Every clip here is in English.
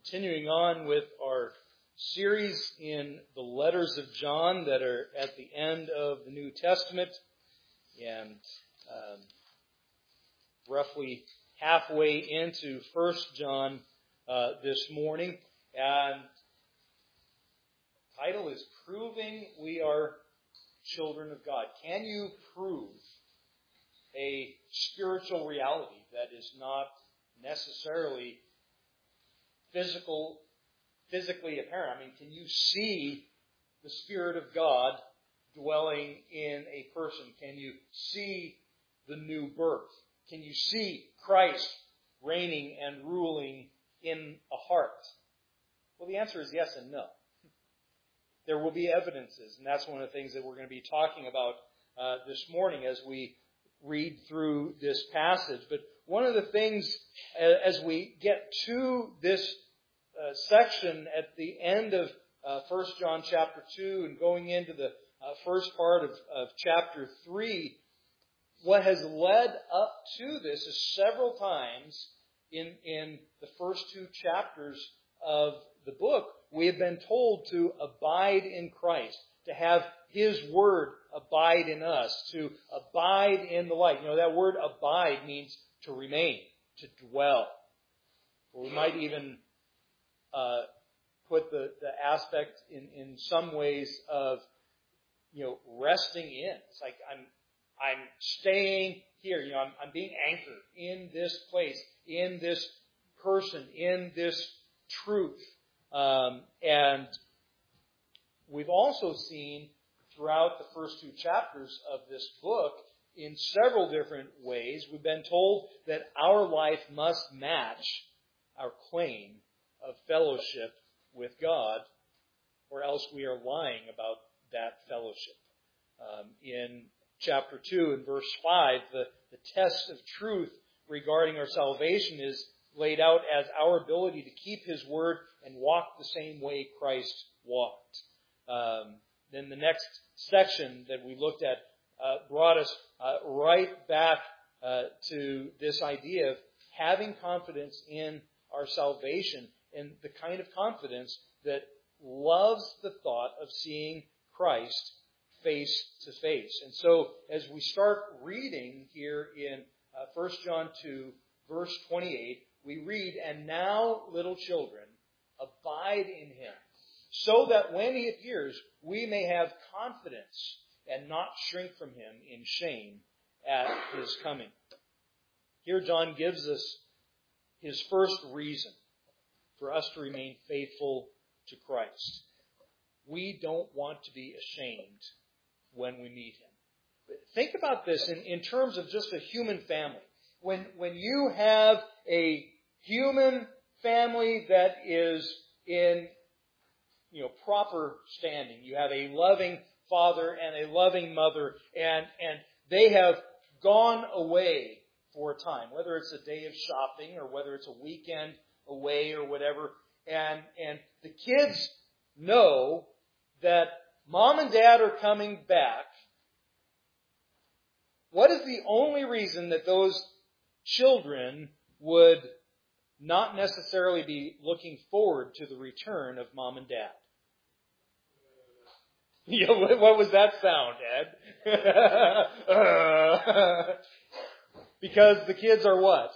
Continuing on with our series in the letters of John that are at the end of the New Testament, and roughly halfway into 1 John this morning. And the title is Proving We Are Children of God. Can you prove a spiritual reality that is not necessarily physically apparent? I mean, can you see the Spirit of God dwelling in a person? Can you see the new birth? Can you see Christ reigning and ruling in a heart? Well, the answer is yes and no. There will be evidences, and that's one of the things that we're going to be talking about this morning as we read through this passage. But one of the things, as we get to this section at the end of 1 John chapter 2 and going into the first part of chapter 3, what has led up to this is several times in the first two chapters of the book, we have been told to abide in Christ, to have His Word abide in us, to abide in the light. You know, that word abide means to remain, to dwell. Or we might even put the aspect in some ways of, you know, resting in. It's like I'm staying here. You know, I'm being anchored in this place, in this person, in this truth. And we've also seen throughout the first two chapters of this book, in several different ways, we've been told that our life must match our claim of fellowship with God, or else we are lying about that fellowship. In chapter 2 and verse 5, the test of truth regarding our salvation is laid out as our ability to keep His Word and walk the same way Christ walked. Then the next section that we looked at brought us right back to this idea of having confidence in our salvation, and the kind of confidence that loves the thought of seeing Christ face to face. And so as we start reading here in 1 John 2, verse 28, we read, "And now, little children, abide in Him, so that when He appears, we may have confidence and not shrink from Him in shame at His coming." Here John gives us his first reason for us to remain faithful to Christ. We don't want to be ashamed when we meet Him. Think about this in terms of just a human family. When you have a human family that is in, you know, proper standing, you have a loving father and a loving mother, and they have gone away for a time, whether it's a day of shopping or whether it's a weekend away or whatever, and the kids know that mom and dad are coming back. What is the only reason that those children would not necessarily be looking forward to the return of mom and dad? Yeah, what was that sound, Ed? Because the kids are what?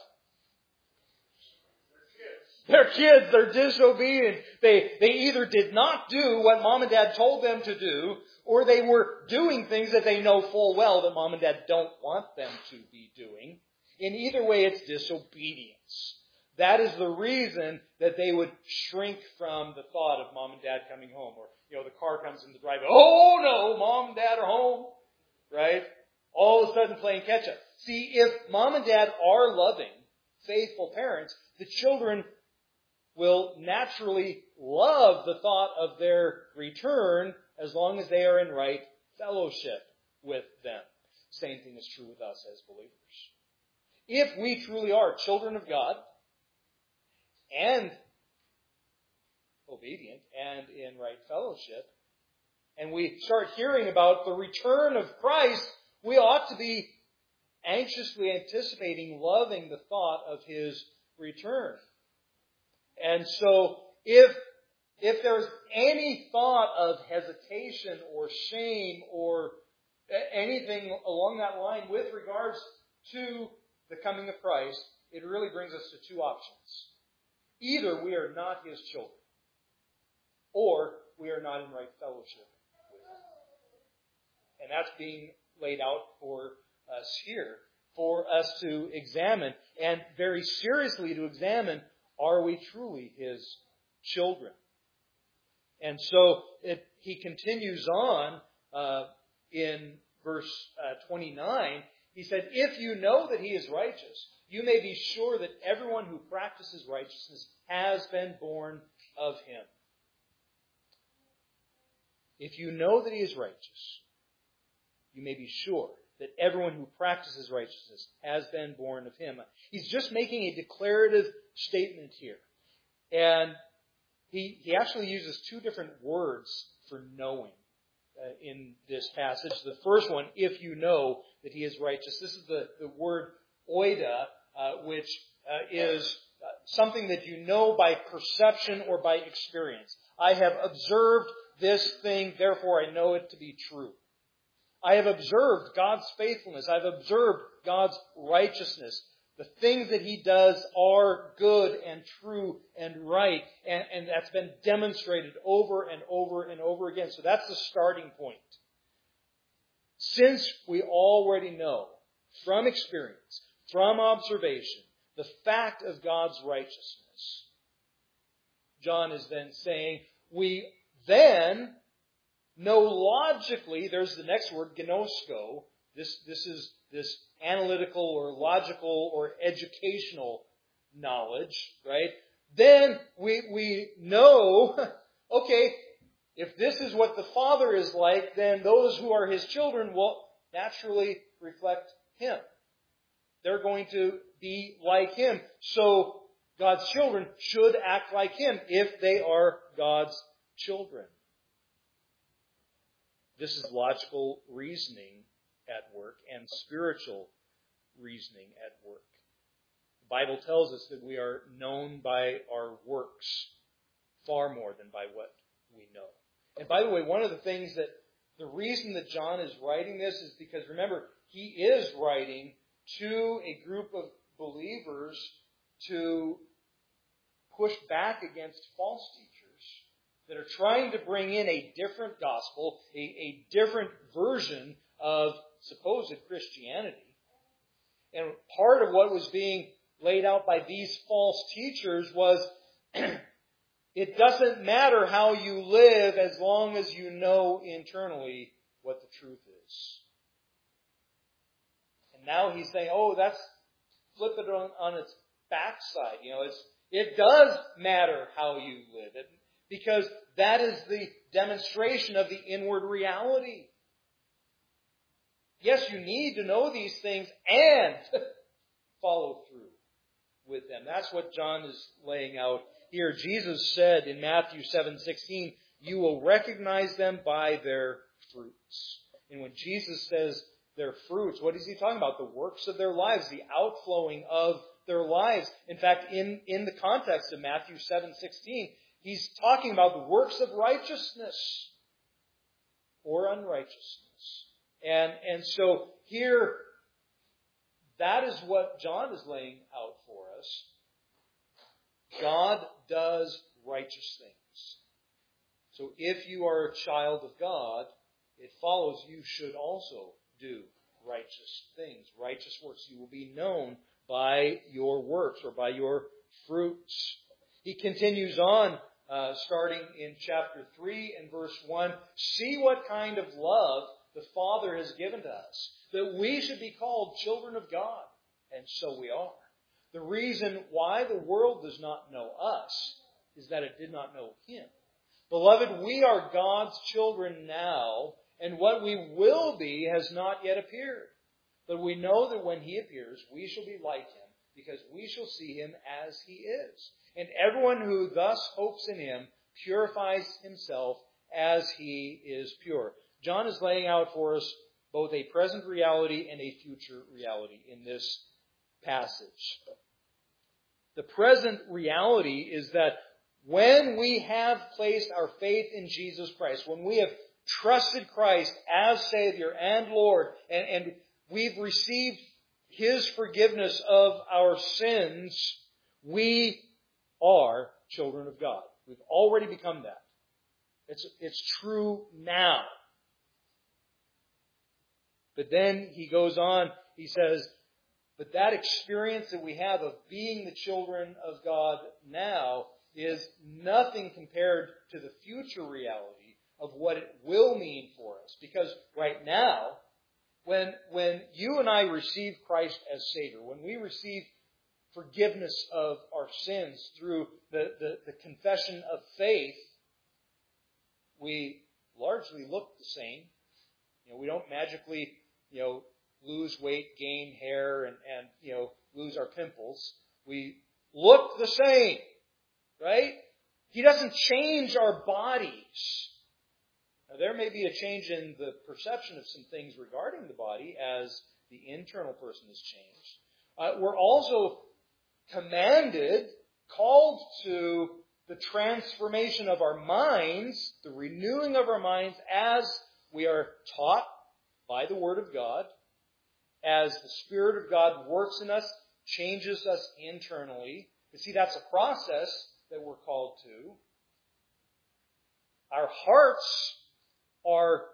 They're kids. They're disobedient. They either did not do what mom and dad told them to do, or they were doing things that they know full well that mom and dad don't want them to be doing. In either way, it's disobedience. That is the reason that they would shrink from the thought of mom and dad coming home. Or, you know, the car comes in the driveway. Oh no, mom and dad are home. Right? All of a sudden playing catch up. See, if mom and dad are loving, faithful parents, the children will naturally love the thought of their return as long as they are in right fellowship with them. Same thing is true with us as believers. If we truly are children of God and obedient and in right fellowship, and we start hearing about the return of Christ, we ought to be anxiously anticipating, loving the thought of His return. And so if there's any thought of hesitation or shame or anything along that line with regards to the coming of Christ, it really brings us to two options. Either we are not His children, or we are not in right fellowship with Him. And that's being laid out for us here, for us to examine, and very seriously to examine, are we truly His children? And so he continues on in verse 29. He said, if you know that He is righteous, you may be sure that everyone who practices righteousness has been born of Him. If you know that He is righteous, you may be sure that everyone who practices righteousness has been born of Him. He's just making a declarative statement here. And he actually uses two different words for knowing in this passage. The first one, if you know that He is righteous. This is the word oida, which is something that you know by perception or by experience. I have observed this thing, therefore I know it to be true. I have observed God's faithfulness. I've observed God's righteousness. The things that He does are good and true and right. And that's been demonstrated over and over and over again. So that's the starting point. Since we already know from experience, from observation, the fact of God's righteousness, John is then saying, we then know logically, there's the next word, gnosko. This is this analytical or logical or educational knowledge, right? Then we know, okay, if this is what the Father is like, then those who are His children will naturally reflect Him. They're going to be like Him. So God's children should act like Him if they are God's children. This is logical reasoning at work and spiritual reasoning at work. The Bible tells us that we are known by our works far more than by what we know. And by the way, one of the things that the reason that John is writing this is because, remember, he is writing to a group of believers to push back against false teachers that are trying to bring in a different gospel, a different version of supposed Christianity. And part of what was being laid out by these false teachers was, it doesn't matter how you live as long as you know internally what the truth is. And now he's saying, that's flip it on its backside. It does matter how you live. Because that is the demonstration of the inward reality. Yes, you need to know these things and follow through with them. That's what John is laying out here. Jesus said in Matthew 7:16, you will recognize them by their fruits. And when Jesus says their fruits, what is He talking about? The works of their lives, the outflowing of their lives. In fact, in the context of Matthew 7:16, He's talking about the works of righteousness or unrighteousness. And so here, that is what John is laying out for us. God does righteous things. So if you are a child of God, it follows you should also do righteous things, righteous works. You will be known by your works or by your fruits. He continues on, starting in chapter 3 and verse 1. See what kind of love the Father has given to us, that we should be called children of God. And so we are. The reason why the world does not know us is that it did not know Him. Beloved, we are God's children now, and what we will be has not yet appeared. But we know that when He appears, we shall be like Him, because we shall see Him as He is. And everyone who thus hopes in Him purifies himself as He is pure. John is laying out for us both a present reality and a future reality in this passage. The present reality is that when we have placed our faith in Jesus Christ, when we have trusted Christ as Savior and Lord, and we've received His forgiveness of our sins, we are children of God. We've already become that. It's true now. But then he goes on, he says, but that experience that we have of being the children of God now is nothing compared to the future reality of what it will mean for us. Because right now, when you and I receive Christ as Savior, when we receive forgiveness of our sins through the confession of faith, we largely look the same. We don't magically, lose weight, gain hair, and lose our pimples. We look the same, right? He doesn't change our bodies. Now, there may be a change in the perception of some things regarding the body as the internal person is changed. We're also commanded, called to the transformation of our minds, the renewing of our minds as we are taught by the Word of God, as the Spirit of God works in us, changes us internally. You see, that's a process that we're called to. Our hearts are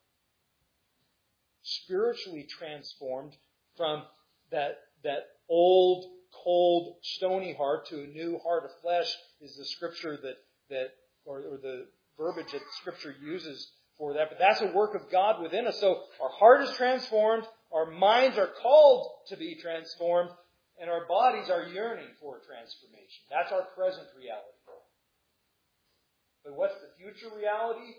spiritually transformed from that old, cold, stony heart to a new heart of flesh is the scripture or the verbiage that Scripture uses for that. But that's a work of God within us. So our heart is transformed, our minds are called to be transformed, and our bodies are yearning for transformation. That's our present reality. But what's the future reality?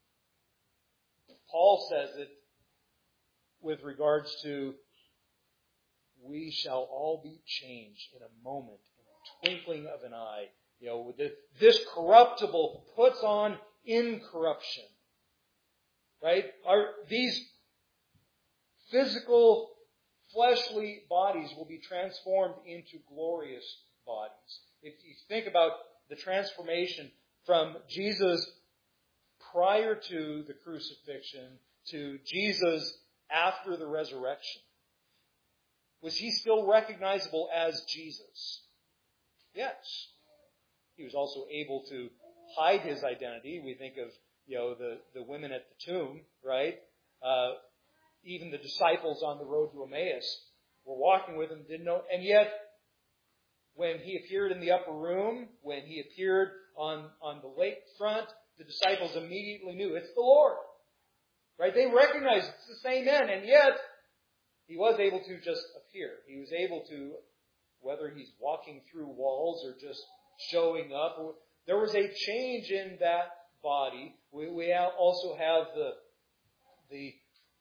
Paul says it with regards to we shall all be changed in a moment, in a twinkling of an eye. This corruptible puts on incorruption. Right? These physical, fleshly bodies will be transformed into glorious bodies. If you think about the transformation from Jesus prior to the crucifixion to Jesus after the resurrection, was he still recognizable as Jesus? Yes. He was also able to hide his identity. We think of the women at the tomb, right? Even the disciples on the road to Emmaus were walking with him, didn't know. And yet, when he appeared in the upper room, when he appeared on the lake front, the disciples immediately knew it's the Lord. Right? They recognized it's the same man, and yet he was able to just appear. He was able to, whether he's walking through walls or just showing up, there was a change in that body. We also have the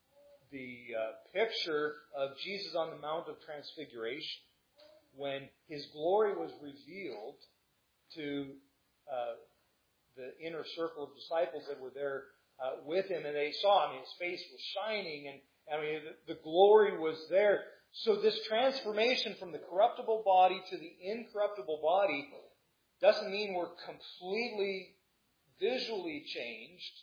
picture of Jesus on the Mount of Transfiguration when his glory was revealed to the inner circle of disciples that were there with him, and they saw him. His face was shining, and the glory was there. So this transformation from the corruptible body to the incorruptible body doesn't mean we're completely visually changed,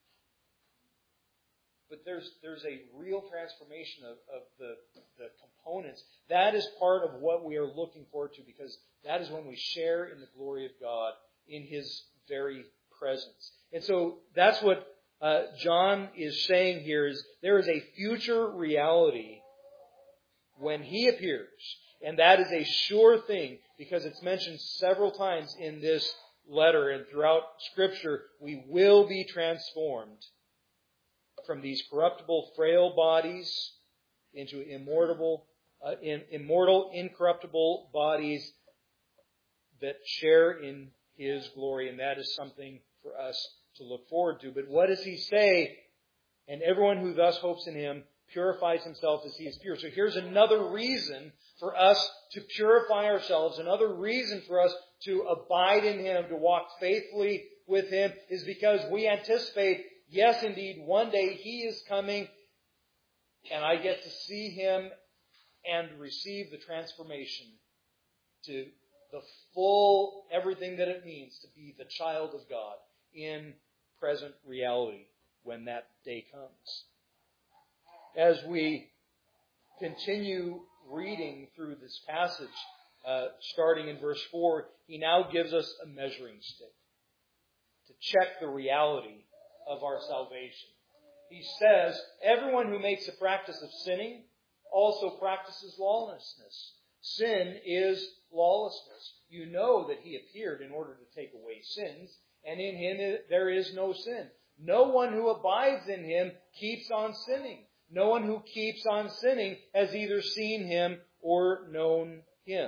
but there's a real transformation of the components. That is part of what we are looking forward to, because that is when we share in the glory of God in His very presence. And so that's what John is saying here, is there is a future reality when He appears. And that is a sure thing, because it's mentioned several times in this letter and throughout Scripture. We will be transformed from these corruptible, frail bodies into immortal, incorruptible bodies that share in His glory. And that is something for us to look forward to. But what does He say? And everyone who thus hopes in Him purifies himself as He is pure. So here's another reason for us to purify ourselves, another reason for us to abide in Him, to walk faithfully with Him, is because we anticipate, yes, indeed, one day He is coming, and I get to see Him and receive the transformation to the full, everything that it means to be the child of God in present reality when that day comes. As we continue reading through this passage, starting in verse 4, he now gives us a measuring stick to check the reality of our salvation. He says, everyone who makes a practice of sinning also practices lawlessness. Sin is lawlessness. You know that he appeared in order to take away sins, and in him there is no sin. No one who abides in him keeps on sinning. No one who keeps on sinning has either seen him or known him.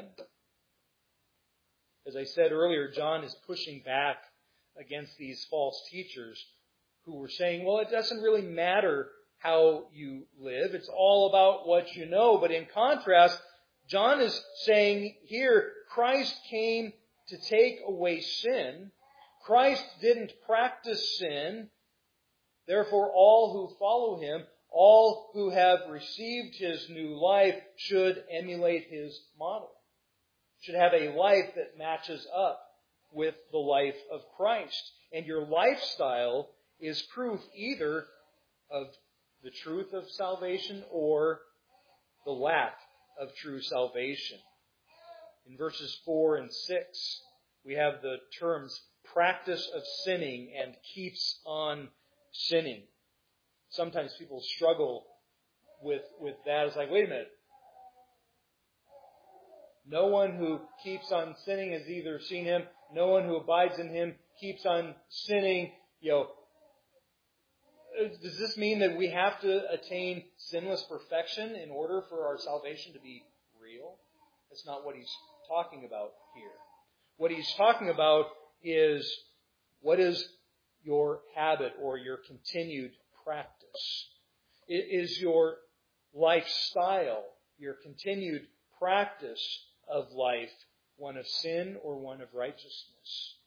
As I said earlier, John is pushing back against these false teachers who were saying, well, it doesn't really matter how you live. It's all about what you know. But in contrast, John is saying here, Christ came to take away sin. Christ didn't practice sin. Therefore, all who follow him, all who have received his new life, should emulate his model. Should have a life that matches up with the life of Christ. And your lifestyle is proof either of the truth of salvation or the lack of true salvation. In verses 4 and 6, we have the terms practice of sinning and keeps on sinning. Sometimes people struggle with that. It's like, wait a minute. No one who keeps on sinning has either seen him. No one who abides in him keeps on sinning. Does this mean that we have to attain sinless perfection in order for our salvation to be real? That's not what he's talking about here. What he's talking about is, what is your habit or your continued practice? Is your lifestyle, your continued practice of life, one of sin or one of righteousness?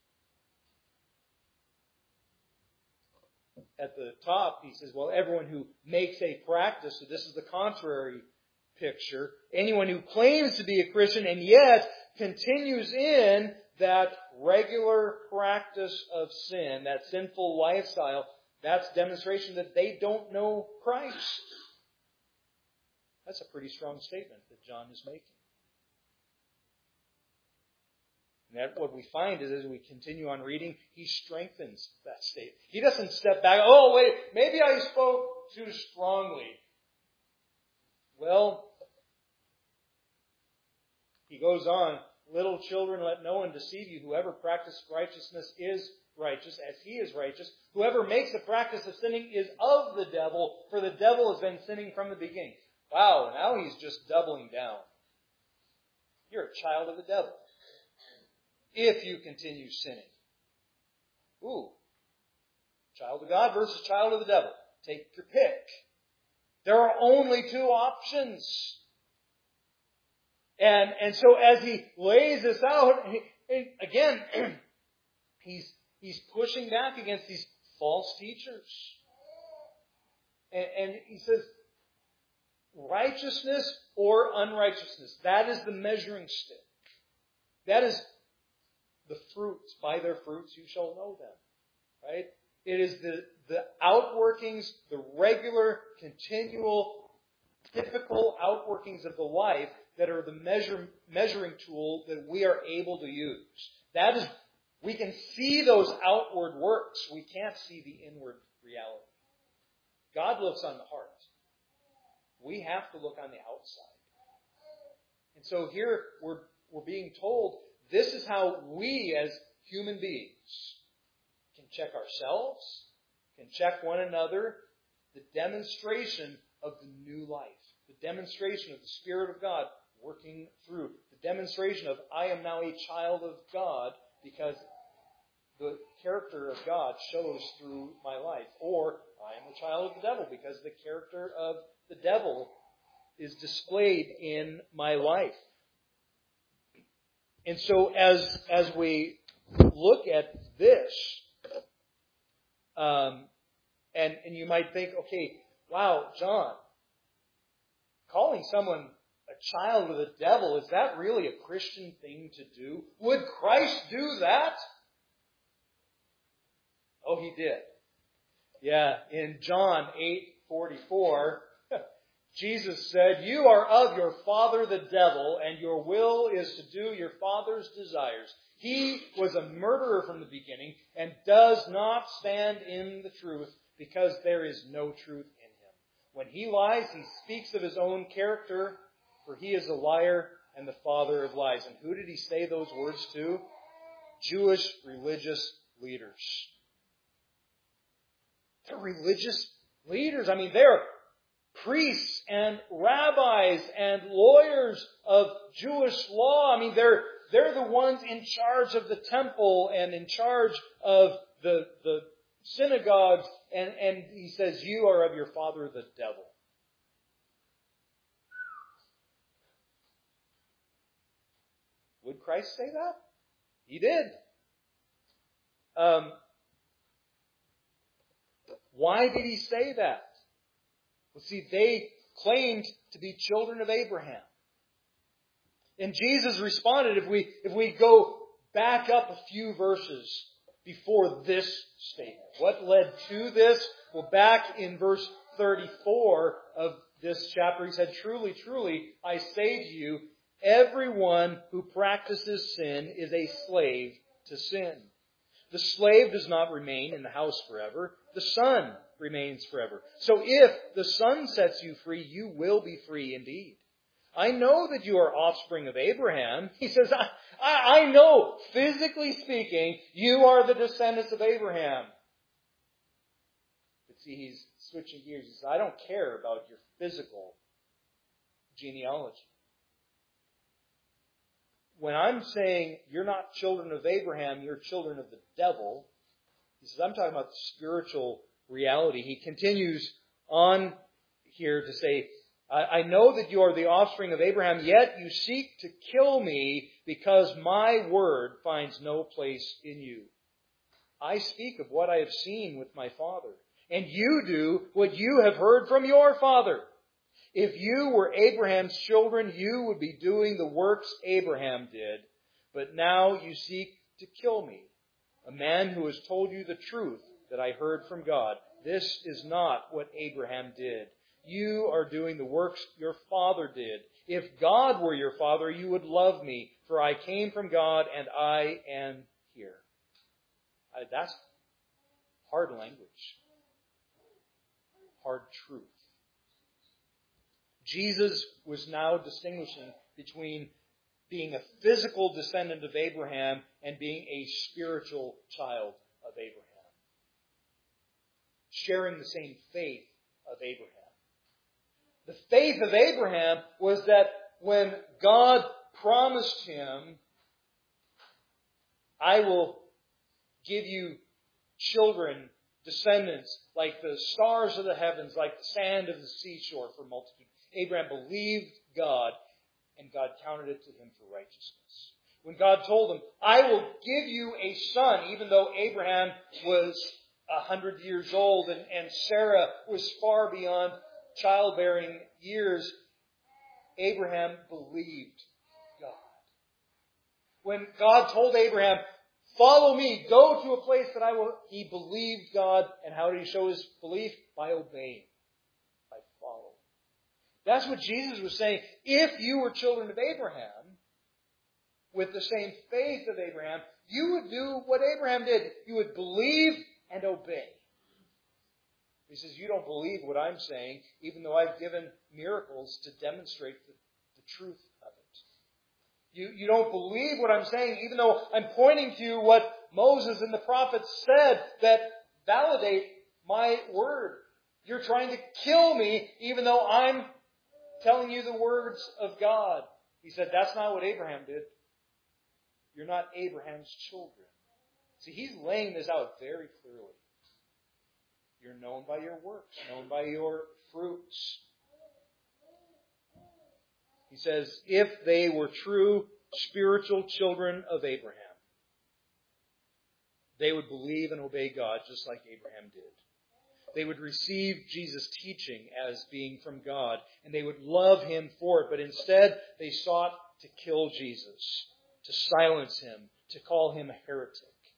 At the top, he says, well, everyone who makes a practice, so this is the contrary picture, anyone who claims to be a Christian and yet continues in that regular practice of sin, that sinful lifestyle, that's demonstration that they don't know Christ. That's a pretty strong statement that John is making. And that what we find is, as we continue on reading, he strengthens that statement. He doesn't step back, oh wait, maybe I spoke too strongly. Well, he goes on, little children, let no one deceive you. Whoever practices righteousness is righteous, as he is righteous. Whoever makes a practice of sinning is of the devil, for the devil has been sinning from the beginning. Wow, now he's just doubling down. You're a child of the devil if you continue sinning. Ooh. Child of God versus child of the devil. Take your pick. There are only two options. And so as he lays this out, again, he's pushing back against these false teachers. And he says, righteousness or unrighteousness, that is the measuring stick. That is the fruits. By their fruits you shall know them. Right? It is the outworkings, the regular, continual, typical outworkings of the life that are the measuring tool that we are able to use. That is, we can see those outward works. We can't see the inward reality. God looks on the heart. We have to look on the outside. And so here we're being told this is how we as human beings can check ourselves, can check one another, the demonstration of the new life, the demonstration of the Spirit of God working through, the demonstration of I am now a child of God because the character of God shows through my life. Or I am a child of the devil because the character of the devil is displayed in my life. And so as we look at this, and you might think, okay, wow, John, calling someone a child of the devil, is that really a Christian thing to do? Would Christ do that? Oh, He did. Yeah, in John 8:44, Jesus said, "You are of your father the devil, and your will is to do your father's desires. He was a murderer from the beginning and does not stand in the truth because there is no truth in him. When he lies, he speaks of his own character, for he is a liar and the father of lies." And who did He say those words to? Jewish religious leaders. They're religious leaders. I mean, they're priests and rabbis and lawyers of Jewish law. I mean, they're the ones in charge of the temple and in charge of the synagogues. And He says, "You are of your father the devil." Would Christ say that? He did. Why did He say that? Well, see, they claimed to be children of Abraham. And Jesus responded, if we go back up a few verses before this statement. What led to this? Well, back in verse 34 of this chapter, He said, "Truly, truly, I say to you, everyone who practices sin is a slave to sin. The slave does not remain in the house forever. The Son remains forever. So if the Son sets you free, you will be free indeed. I know that you are offspring of Abraham." He says, I know, physically speaking, you are the descendants of Abraham. But see, He's switching gears. He says, I don't care about your physical genealogy. When I'm saying you're not children of Abraham, you're children of the devil, He says, I'm talking about the spiritual reality. He continues on here to say, I know that you are the offspring of Abraham, yet you seek to kill me because my word finds no place in you. I speak of what I have seen with my father, and you do what you have heard from your father. If you were Abraham's children, you would be doing the works Abraham did. But now you seek to kill me, a man who has told you the truth that I heard from God. This is not what Abraham did. You are doing the works your father did. If God were your father, you would love me, for I came from God and I am here. That's hard language. Hard truth. Jesus was now distinguishing between being a physical descendant of Abraham and being a spiritual child of Abraham. Sharing the same faith of Abraham. The faith of Abraham was that when God promised him, I will give you children, descendants, like the stars of the heavens, like the sand of the seashore for multitude. Abraham believed God, and God counted it to him for righteousness. When God told him, I will give you a son, even though Abraham was 100 years old and Sarah was far beyond childbearing years, Abraham believed God. When God told Abraham, follow me, go to a place that I will, he believed God. And how did he show his belief? By obeying, by following. That's what Jesus was saying. If you were children of Abraham, with the same faith of Abraham, you would do what Abraham did. You would believe and obey. He says, you don't believe what I'm saying, even though I've given miracles to demonstrate the truth of it. You don't believe what I'm saying, even though I'm pointing to you what Moses and the prophets said that validate my word. You're trying to kill me, even though I'm telling you the words of God. He said, that's not what Abraham did. You're not Abraham's children. See, he's laying this out very clearly. You're known by your works, known by your fruits. He says, if they were true spiritual children of Abraham, they would believe and obey God just like Abraham did. They would receive Jesus' teaching as being from God, and they would love Him for it. But instead, they sought to kill Jesus, to silence Him, to call Him a heretic.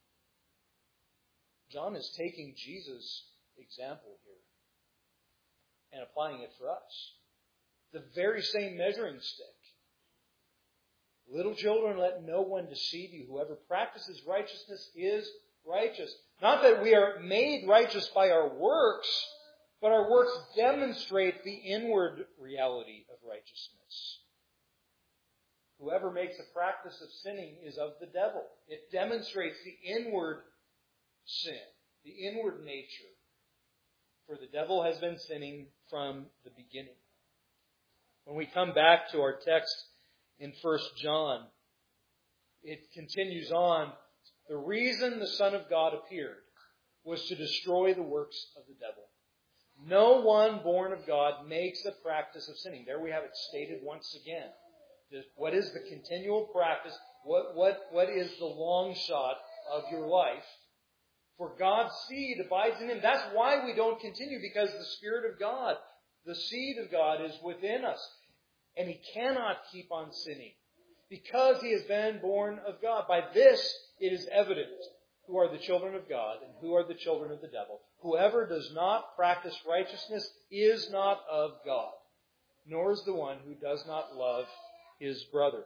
John is taking Jesus' example here and applying it for us. The very same measuring stick. Little children, let no one deceive you. Whoever practices righteousness is righteous. Not that we are made righteous by our works, but our works demonstrate the inward reality of righteousness. Whoever makes a practice of sinning is of the devil. It demonstrates the inward sin, the inward nature. For the devil has been sinning from the beginning. When we come back to our text in 1 John, it continues on. The reason the Son of God appeared was to destroy the works of the devil. No one born of God makes a practice of sinning. There we have it stated once again. What is the continual practice? What is the long shot of your life? For God's seed abides in Him. That's why we don't continue, because the Spirit of God, the seed of God, is within us. And He cannot keep on sinning, because He has been born of God. By this it is evident who are the children of God and who are the children of the devil. Whoever does not practice righteousness is not of God, nor is the one who does not love his brother.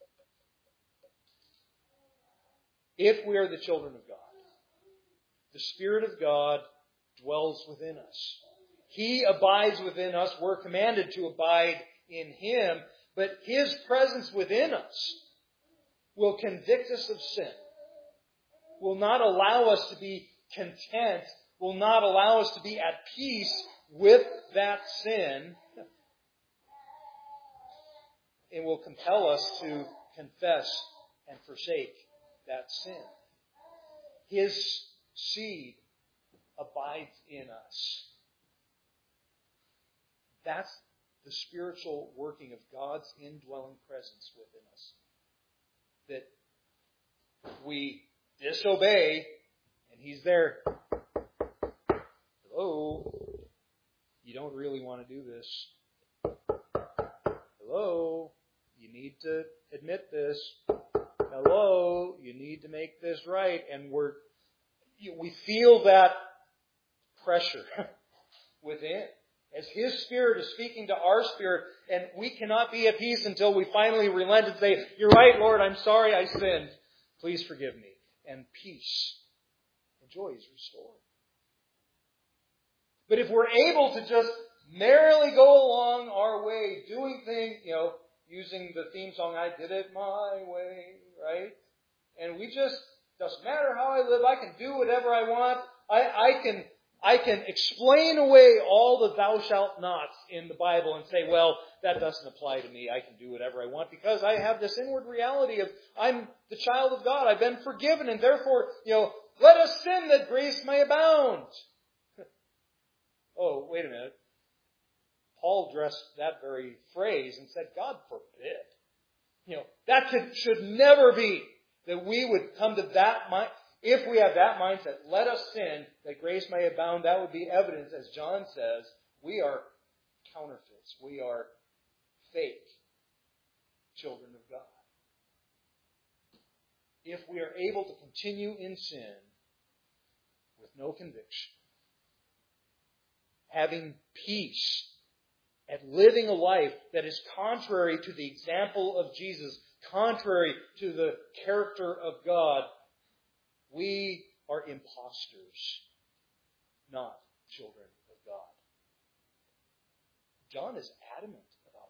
If we are the children of God, the Spirit of God dwells within us. He abides within us. We're commanded to abide in Him. But His presence within us will convict us of sin, will not allow us to be content, will not allow us to be at peace with that sin. It will compel us to confess and forsake that sin. His seed abides in us. That's the spiritual working of God's indwelling presence within us. That we disobey, and He's there. Hello? You don't really want to do this. Hello? You need to admit this. Hello? You need to make this right. And we feel that pressure within. As His Spirit is speaking to our spirit, and we cannot be at peace until we finally relent and say, "You're right, Lord, I'm sorry I sinned. Please forgive me." And peace and joy is restored. But if we're able to just merrily go along our way, doing things, using the theme song, "I did it my way," right? And we just, doesn't matter how I live, I can do whatever I want. I can explain away all the thou shalt nots in the Bible and say, well, that doesn't apply to me. I can do whatever I want because I have this inward reality of I'm the child of God. I've been forgiven, and therefore, let us sin that grace may abound. Oh, wait a minute. Paul addressed that very phrase and said, God forbid. That should never be that we would come to that mind. If we have that mindset, let us sin that grace may abound, that would be evidence, as John says, we are counterfeits. We are fake children of God. If we are able to continue in sin with no conviction, having peace, and living a life that is contrary to the example of Jesus, contrary to the character of God, we are impostors, not children of God. John is adamant about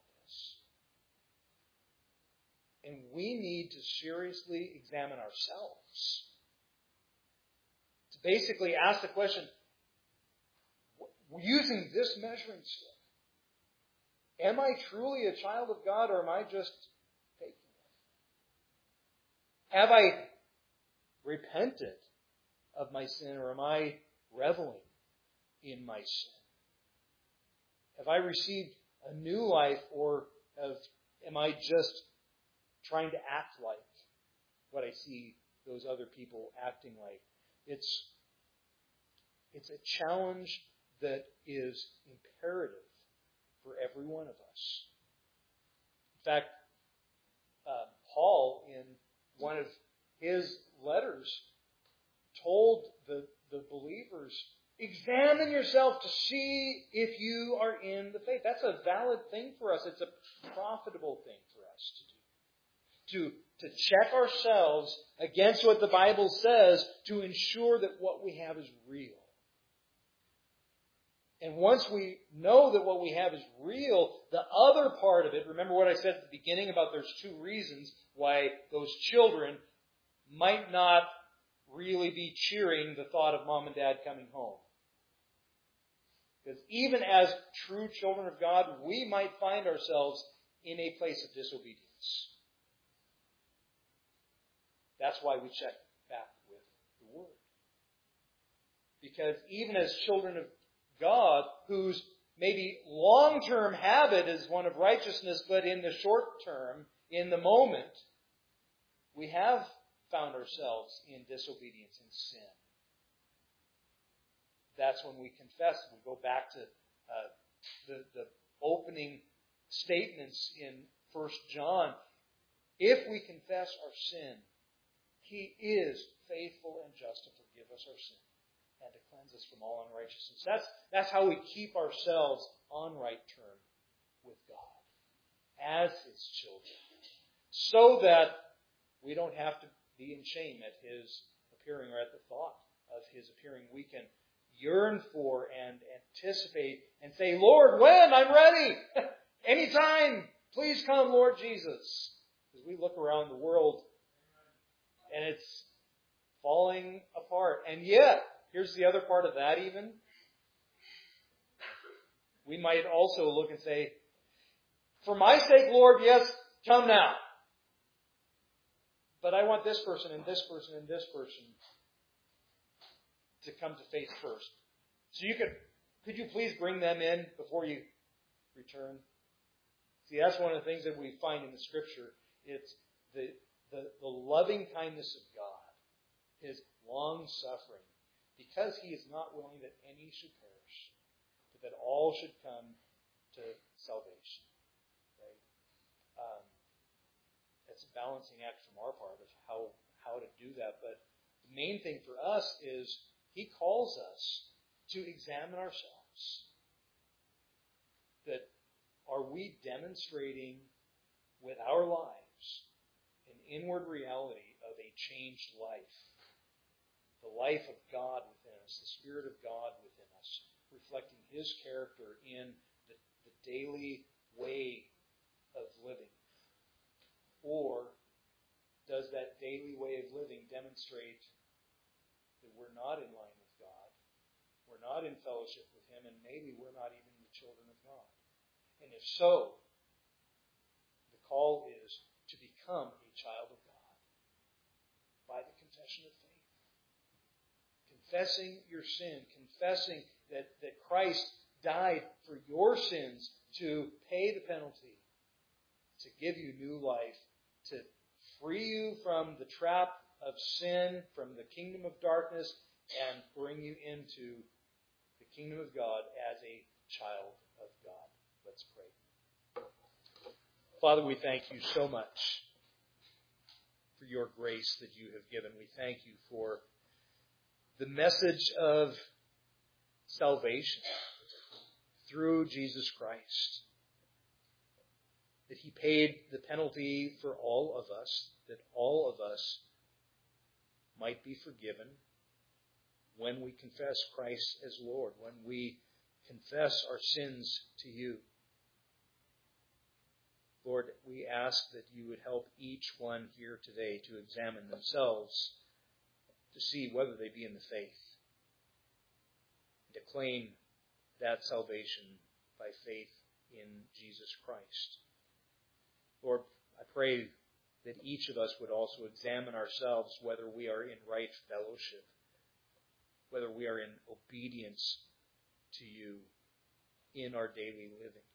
this. And we need to seriously examine ourselves. To basically ask the question, using this measuring stick, am I truly a child of God, or am I just faking it? Have I repented of my sin, or am I reveling in my sin? Have I received a new life, or am I just trying to act like what I see those other people acting like? It's a challenge that is imperative for every one of us. In fact, Paul, in one of his letters, told the believers, examine yourself to see if you are in the faith. That's a valid thing for us. It's a profitable thing for us to do. To check ourselves against what the Bible says to ensure that what we have is real. And once we know that what we have is real, the other part of it, remember what I said at the beginning about there's two reasons why those children might not really be cheering the thought of mom and dad coming home. Because even as true children of God, we might find ourselves in a place of disobedience. That's why we check back with the Word. Because even as children of God, whose maybe long-term habit is one of righteousness, but in the short term, in the moment, we have found ourselves in disobedience and sin. That's when we confess. We go back to the opening statements in 1 John. If we confess our sin, He is faithful and just to forgive us our sin and to cleanse us from all unrighteousness. That's how we keep ourselves on right term with God as His children, so that we don't have to be in shame at His appearing or at the thought of His appearing. We can yearn for and anticipate and say, Lord, when? I'm ready. Anytime. Please come, Lord Jesus. As we look around the world and it's falling apart. And yet, here's the other part of that even. We might also look and say, for my sake, Lord, yes, come now. But I want this person and this person and this person to come to faith first. So could you please bring them in before you return? See, that's one of the things that we find in the Scripture. It's the loving kindness of God, His long-suffering, because He is not willing that any should perish, but that all should come to salvation. Right? It's a balancing act from our part of how to do that. But the main thing for us is He calls us to examine ourselves. That are we demonstrating with our lives an inward reality of a changed life? The life of God within us, the Spirit of God within us, reflecting His character in the daily way of living? Or does that daily way of living demonstrate that we're not in line with God, we're not in fellowship with Him, and maybe we're not even the children of God? And if so, the call is to become a child of God by the confession of faith. Confessing your sin, confessing that Christ died for your sins to pay the penalty, to give you new life, to free you from the trap of sin, from the kingdom of darkness, and bring you into the kingdom of God as a child of God. Let's pray. Father, we thank you so much for your grace that you have given. We thank you for the message of salvation through Jesus Christ. That He paid the penalty for all of us, that all of us might be forgiven when we confess Christ as Lord, when we confess our sins to you. Lord, we ask that you would help each one here today to examine themselves, to see whether they be in the faith, and to claim that salvation by faith in Jesus Christ. Lord, I pray that each of us would also examine ourselves whether we are in right fellowship, whether we are in obedience to you in our daily living.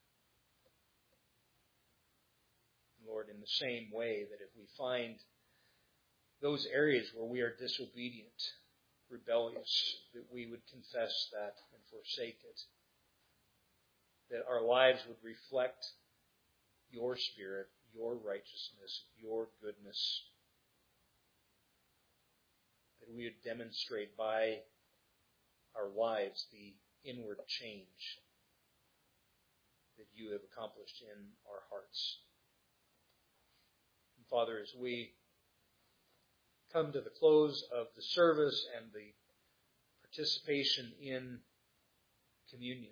Lord, in the same way that if we find those areas where we are disobedient, rebellious, that we would confess that and forsake it. That our lives would reflect your Spirit, your righteousness, your goodness. That we would demonstrate by our lives the inward change that you have accomplished in our hearts. And Father, as we come to the close of the service and the participation in communion,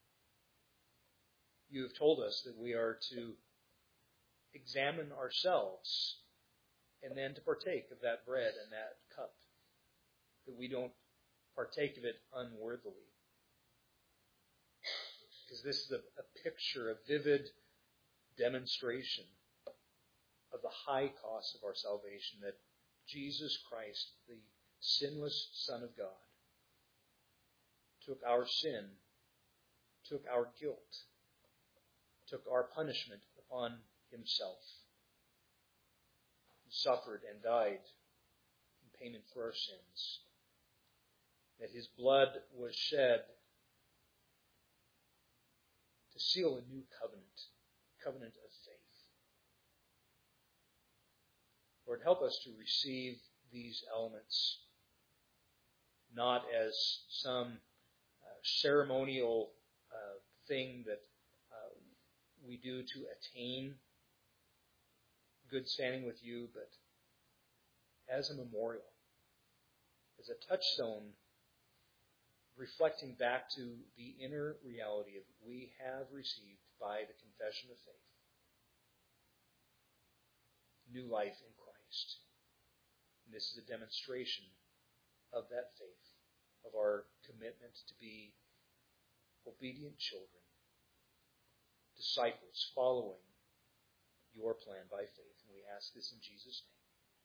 you have told us that we are to examine ourselves and then to partake of that bread and that cup, that we don't partake of it unworthily. Because this is a picture, a vivid demonstration of the high cost of our salvation, that Jesus Christ, the sinless Son of God, took our sin, took our guilt, took our punishment upon himself, and suffered and died in payment for our sins, that his blood was shed to seal a new covenant of faith. Lord, help us to receive these elements not as some ceremonial thing that we do to attain good standing with you, but as a memorial, as a touchstone reflecting back to the inner reality of what we have received by the confession of faith. New life in Christ. And this is a demonstration of that faith, of our commitment to be obedient children, disciples following your plan by faith. And we ask this in Jesus' name.